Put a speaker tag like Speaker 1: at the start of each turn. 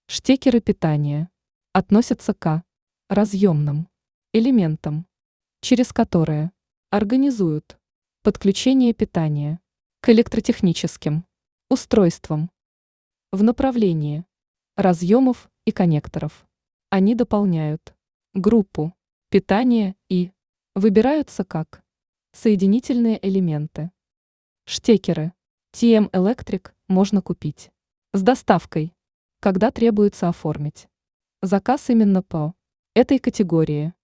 Speaker 1: Штекеры питания относятся к разъемным элементам, через которые организуют подключение питания к электротехническим устройствам в направлении разъемов и коннекторов. Они дополняют группу питания и выбираются как соединительные элементы. Штекеры TM Electric можно купить с доставкой, когда требуется оформить заказ именно по этой категории.